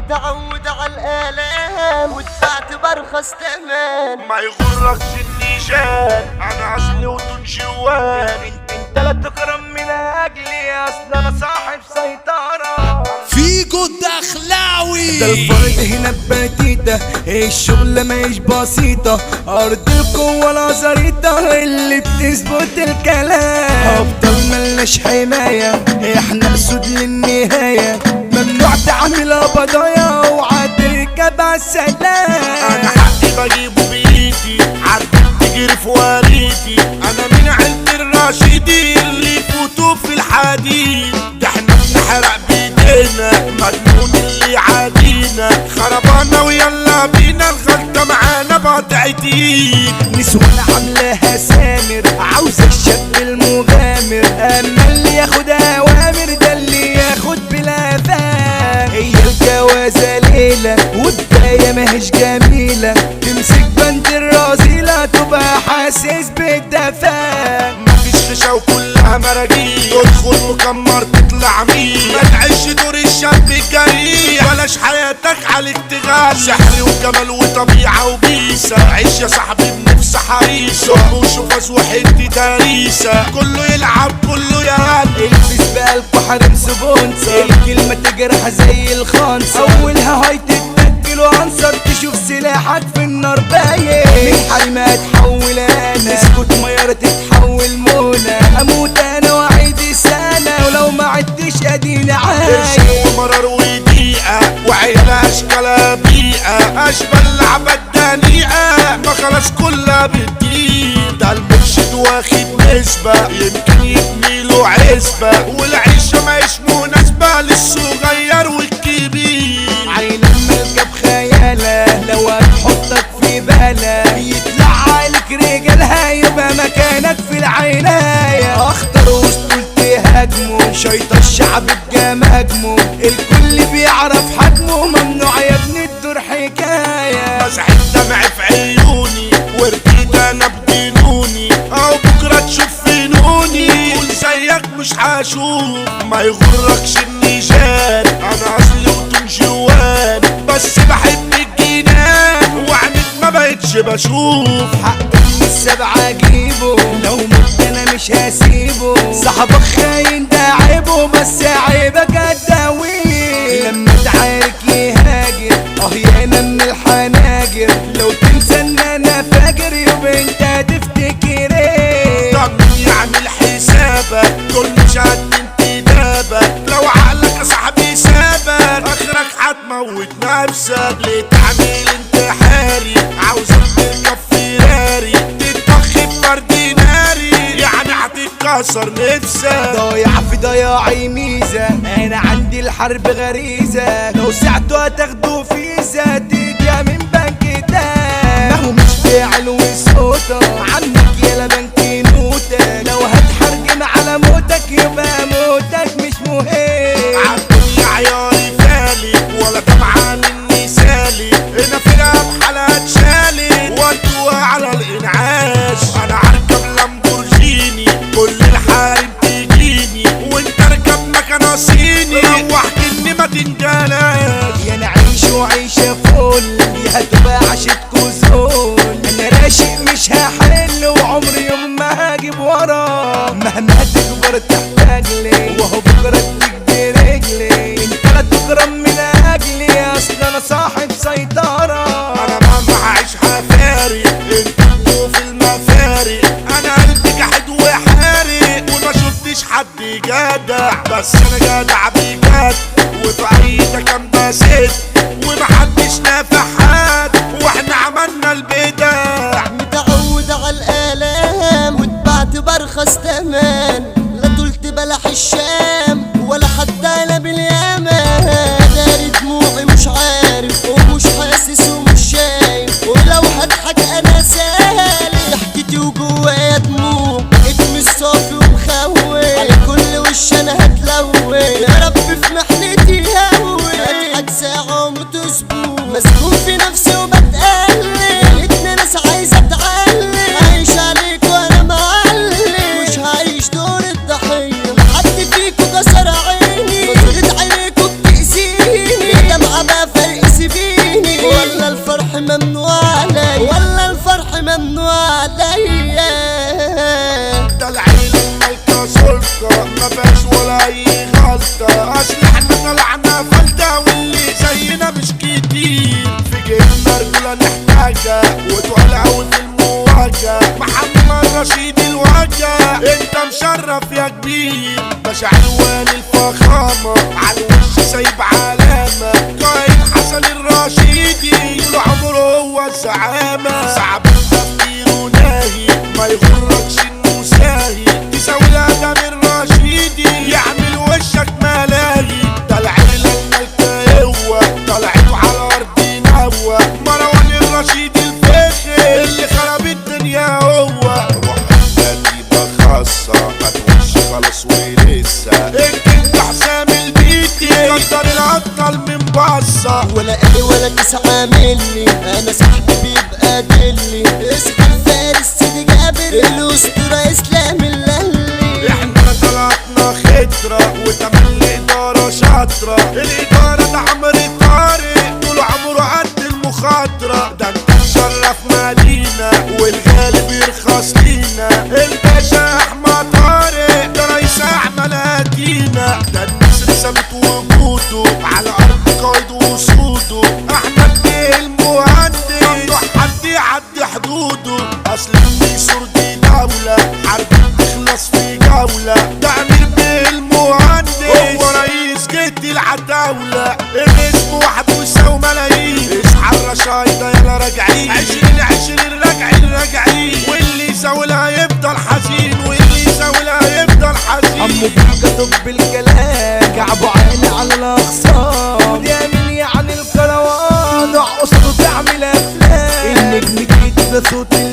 متعود على الآلام واتبعت برخص تمن. ما يغركش النيشان، انا اصلي ودون جوان. انت لا تكرم من اجلي، اصل انا صاحب سيطرة. فيجو الدخلاوي ده الفرد هنا ببتيتة، الشغلة مش بسيطة، أرض القوة العزريطة اللي بتثبت الكلام. أبطال ملناش حماية، احنا أسود للنهاية، ممنوع تعمل قضايا وعتركب عالسلام. انا حقي بجيبه بايدي، عارفك تجري في وريدي. انا من عند الراشدين اللي يفوتوا في الحديد. ده احنا بنحرق بايدينا، مجنون اللي عادينا. خربانة ويلا بينا، الغلطة معانا بقطعتين. نسوان عاملاها سامر، عاوزة الشاب المغامر، أما اللي ياخد أوامر ده اللي ياخد بلا فهم. هي الجوازة ليلة والبداية ماهيش جميلة، تمسك بنت الرذيلة تبقى حاسس بالدفا. مفيش خشة وكلها مراجيل، تدخل مكمر تطلع مين. ما تعيش دور الشاب الجريح، بلاش حياتك عليك تغال. سحر وجمال وطبيعة وبيسة، عيش يا صاحبي بنفس حريصة. وشوفاز وحدي تاريسة، كله يلعب كله يهد. البس بقلبه حرم سبونسر، الكلمة تجرح زي الخنصر، أولها هاي تتأكل وعنصر، تشوف سلاحك في النار باين. من حريمة تحول أنا، اسكت ميارة تتحول منى. أموت أنا وأعيد السنة، ولو ما عدتش أدينا عايش. ومرار ودقيقة وعيلة أشكالها بيئة، أشبه اللعبة الدنيئة، ما خلاص كلها بتدين. ده المرشد واخد نسبة، يمكن يبني له عزبة، والعيشة ماهيش مناسبة للصغير والكبير. عيلة ملكة بخيالة، لو هتحطك في بالة يطلع عليك رجالها، يبقى مكانك في العناية. أخطر وسطول تهاجمه، شيطان الشعب بجماجمه، الكل بيعرف حجمه، ممنوع يا ابني الدور حكاية. مسح الدمع في عيوني، ورقيت انا بجنوني، او بكرة تشوف فنوني. قول زيك مش هشوف، ما يغركش النيشان، انا اصلي ودون جوان. بس بحب الجنان، وعنك ما بقتش بشوف. حقك من السبعة اجيبه، لو مت انا مش هسيبه. صاحبك خاين ده عيبه، بس عيبك هتداويه. لما تعارك يهاجر يانا من الحناجر، لو تنسى ان انا فاجر يبقى انت هتفتكر ايه. طب مين يعمل حسابك، كل شهد انتدابك. لو عقلك يا صاحبي سابك، اخرك هتموت نفسك. ليه تعمل انتحاري، عاوزك تركب فيراري، تتضخ بفرد ناري، يعني هتتكسر نفسك. ضايع في ضياعي ميزة، انا عندي الحرب غريزة، لو ساعته هتاخدوا فيزا تديها من بنك ده. ما هو مش فاعل وصوتك عنك يالا بنك نوتك، لو هتحرجم على موتك يبقى موتك مش مهم. عالدنيا عياري فالي، ولا طمعان اني سالي. هنا فرقة بحالات شالي، ودوها على الانعاش. انا هركب لامبورجيني، كل الحارم تجيني، وانت اركب مكان صيني. روح كني ما تنجلاش، يا نعيش وعيشة فل، يا هتبقى عشتكوا زول. انا راشق مش هحل، وعمري يوم ما هجيب ورا. مهما تكبر تحتاج لي، وهو بكرة اديك برجلي. انت لا تكرم من اجلي، اصل انا صاحب سيطرة. انا مهما هعيش هفارق، انتوا في المفارق. انا قلبي جحد وحارق، وما شفتش حد جدع، بس انا جدع بجد. وفي ايدك كام بسد، ومحدش نافع حد، واحنا عملنا البدع. متعود على الآلام واتبعت برخص تمن. لا طولت بلح الشام ولا حتى انا باليمن. داري دموعي مش عارف ومش حاسس ومش شايف، ولو هضحك انا سالي. ضحكتي وجوايا دموع، اتمي صافي ومخوي، على كل وش انا هتلوي. يا رب في محنتي هون، اضحك ساعة الوجه وتقال قوي في المواجهة محمد رشيد الوجه انت مشرف يا كبير باشا عنوان الفخامة عالوش سايب علامة قايد حسن الرشيدي طول عمره هو الزعامة صعب التفكير وناهي ما يغركش انه ساهي تساوي الادم الرشيدي يعمل وشك ملاهي ده العيلة الملكة هو طلعته على ارض نوى مروان الرشيد الفخر اللي خرب الدنيا هو روح الكتيبة خاصة هتوش خلاص ولسه انت حسام البيتي قدر الابطال من بصة ولا قلي ولا تسعة مني انا صاحبي بيبقى دلي اصحى الفارس سيدي جابر الاسطورة اسلام اللهلي احنا طلعتنا خطرة وتملي ادارة شاطرة الادارة ده عمرو طارق طول عمره قد المخاطرة ده انت مشرف مدينة والغالب يرخص لينا الباشا احمد طارق ده رئيس اعمالاتينا ده النسر ثابت وجوده على ارض قايد وصوده احمد بيه المهندس ممنوع حد يعدي حدوده اصل النسور دي دولة حرب تخلص في جولة ده امير بيه المهندس هو رئيس جيت العتاولة الاسم واحد ويساوي ملايين اصحى الرشايدة يلا راجعين 20 راجعين واللي يساولها يفضل حزين واللي يساولها يفضل حزين عمو بيجا طب الكلام كعبه عيني على الاخصام ودي امين يعني الكروان قصده تعمل افلام النجم جديد ده صوت